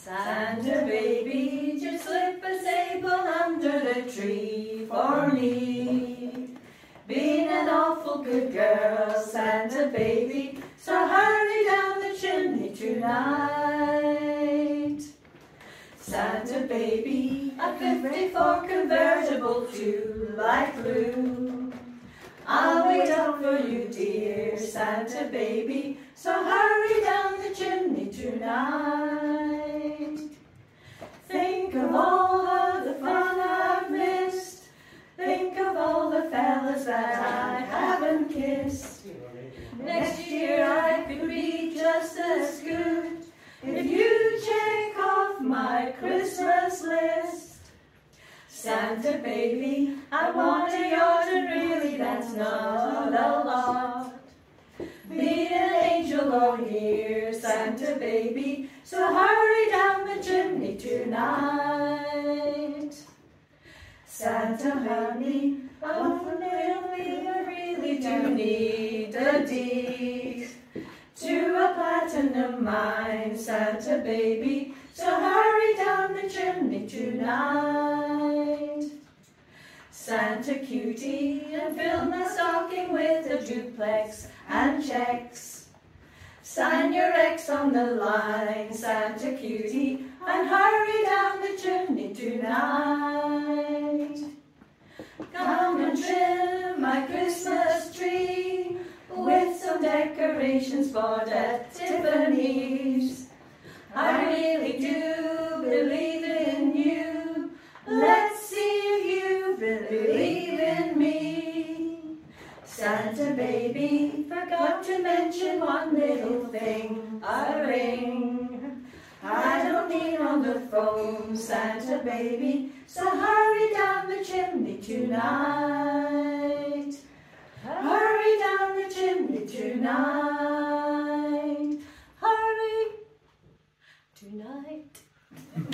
Santa baby, just slip a sable under the tree for me. Being an awful good girl, Santa baby, so hurry down the chimney tonight. Santa baby, a 54 convertible to light blue. I'll wait up for you, dear Santa baby, so hurry down the chimney tonight. Think of all of the fun I've missed. Think of all the fellas that I haven't kissed. Next year I could be just as good if you check off my Christmas list. Santa baby, I want a yacht, and really that's not a lot. Be an angel all year, Santa baby, so hurry down the chimney tonight. Santa honey, oh really, I really do need a deed to a platinum mine, Santa baby, so hurry down the chimney tonight. Santa cutie, and fill my stocking with a duplex and checks. Sign your X on the line, Santa cutie, and hurry down the chimney tonight. Come and trim my Christmas tree with some decorations bought at Tiffany's. I really do believe in you. Let's see if you believe in me. Santa baby, forgot to mention one little thing, a ring. I don't mean on the phone, Santa baby, so hurry down the chimney tonight. Hurry down the chimney tonight. Hurry tonight.